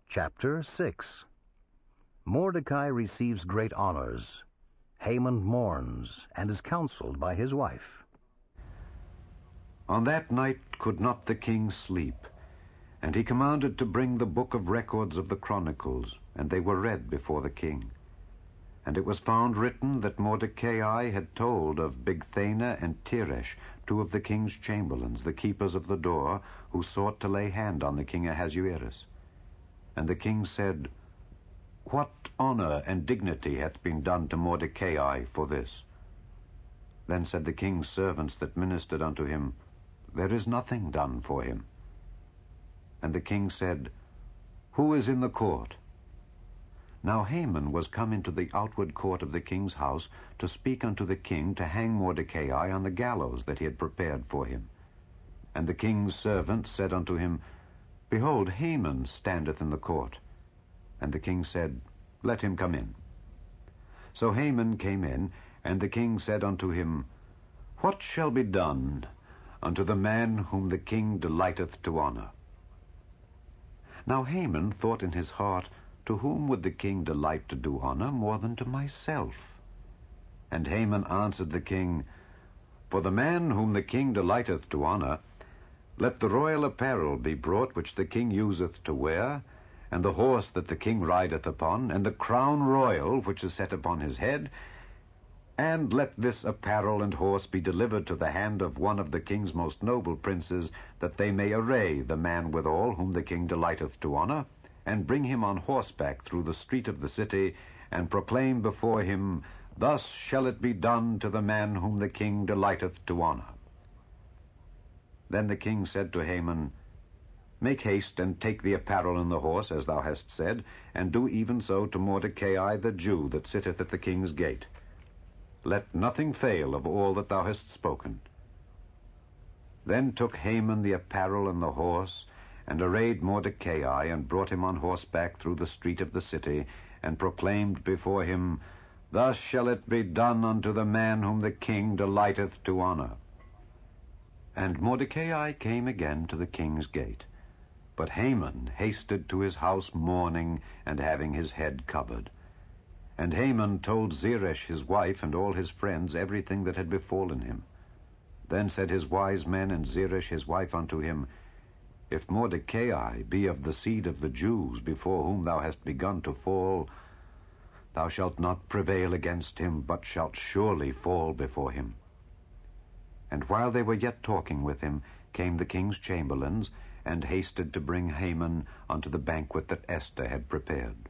Chapter 6. Mordecai receives great honors. Haman mourns and is counseled by his wife. On that night could not the king sleep, and he commanded to bring the book of records of the Chronicles, and they were read before the king. And it was found written that Mordecai had told of Bigthana and Teresh, two of the king's chamberlains, the keepers of the door, who sought to lay hand on the king Ahasuerus. And the king said, What honor and dignity hath been done to Mordecai for this? Then said the king's servants that ministered unto him, There is nothing done for him. And the king said, Who is in the court? Now Haman was come into the outward court of the king's house to speak unto the king to hang Mordecai on the gallows that he had prepared for him. And the king's servants said unto him, Behold, Haman standeth in the court. And the king said, Let him come in. So Haman came in, and the king said unto him, What shall be done unto the man whom the king delighteth to honor? Now Haman thought in his heart, To whom would the king delight to do honor more than to myself? And Haman answered the king, For the man whom the king delighteth to honor, let the royal apparel be brought which the king useth to wear, and the horse that the king rideth upon, and the crown royal which is set upon his head, and let this apparel and horse be delivered to the hand of one of the king's most noble princes, that they may array the man withal whom the king delighteth to honor, and bring him on horseback through the street of the city, and proclaim before him, Thus shall it be done to the man whom the king delighteth to honor. Then the king said to Haman, Make haste and take the apparel and the horse, as thou hast said, and do even so to Mordecai the Jew that sitteth at the king's gate. Let nothing fail of all that thou hast spoken. Then took Haman the apparel and the horse, and arrayed Mordecai, and brought him on horseback through the street of the city, and proclaimed before him, Thus shall it be done unto the man whom the king delighteth to honor. And Mordecai came again to the king's gate. But Haman hasted to his house mourning, and having his head covered. And Haman told Zeresh his wife and all his friends everything that had befallen him. Then said his wise men and Zeresh his wife unto him, If Mordecai be of the seed of the Jews, before whom thou hast begun to fall, thou shalt not prevail against him, but shalt surely fall before him. And while they were yet talking with him, came the king's chamberlains, and hasted to bring Haman unto the banquet that Esther had prepared.